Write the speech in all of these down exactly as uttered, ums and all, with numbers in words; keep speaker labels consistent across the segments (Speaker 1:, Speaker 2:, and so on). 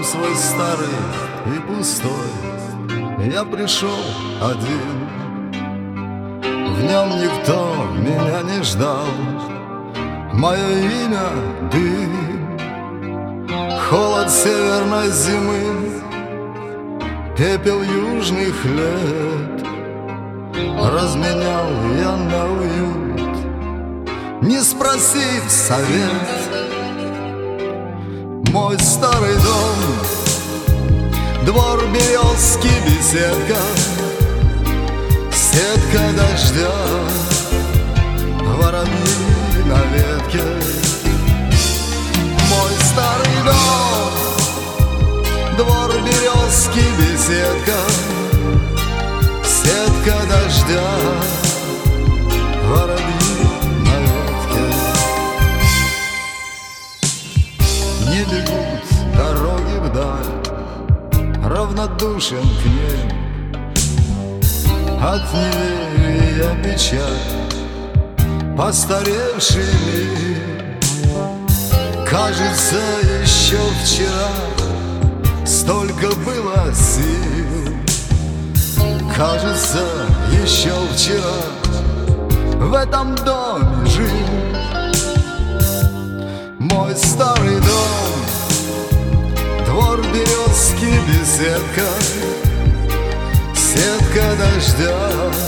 Speaker 1: свой старый и пустой я пришел один. В нем никто меня не ждал, мое имя — дым. Холод северной зимы, пепел южных лет разменял я на уют, не спросив совет. Мой старый дом, двор березки, беседка, сетка дождя, воробьи на ветке. Мой старый дом, двор березки, беседка, сетка дождя, воробьи на ветке. Не бегут дороги вдаль, равнодушен к ней. От неверия печаль, постаревший мир. Кажется, еще вчера столько было сил. Кажется, еще вчера в этом доме жил. Мой старый дом, двор березки, беседка, сетка дождя,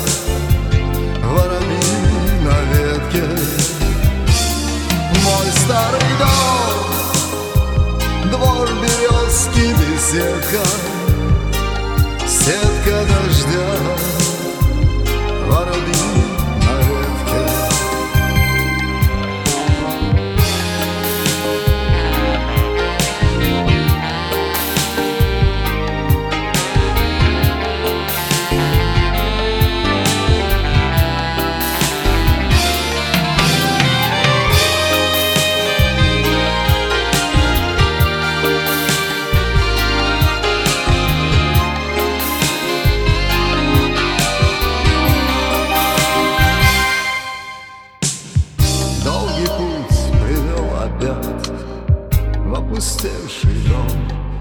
Speaker 1: воробьи на ветке. Мой старый дом, двор березки, беседка, сетка дождя, воробьи на ветке. В опустевший дом,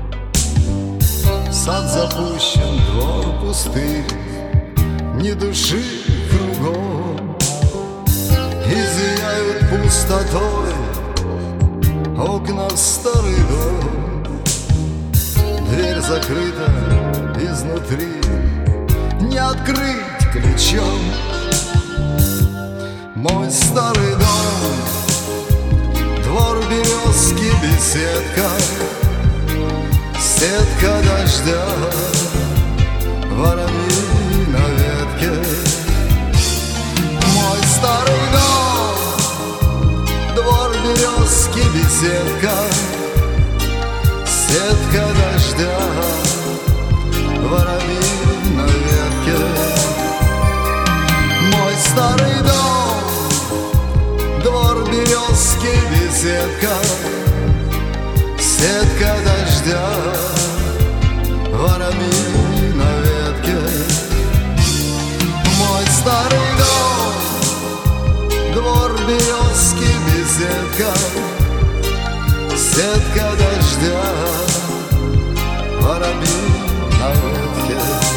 Speaker 1: сад запущен, двор пустырь, ни души кругом. И зияют пустотой окна в старый дом. Дверь закрыта изнутри, не открыть ключом. Мой старый дом, двор березки, беседка, сетка дождя, воробьи на ветке. Мой старый дом, двор березки, беседка, сетка дождя, воробьи на ветке. Мой старый дом, двор березки, беседка, сетка дождя, воробьи на ветке. Мой старый дом, двор березки, беседка, сетка дождя, воробьи на ветке.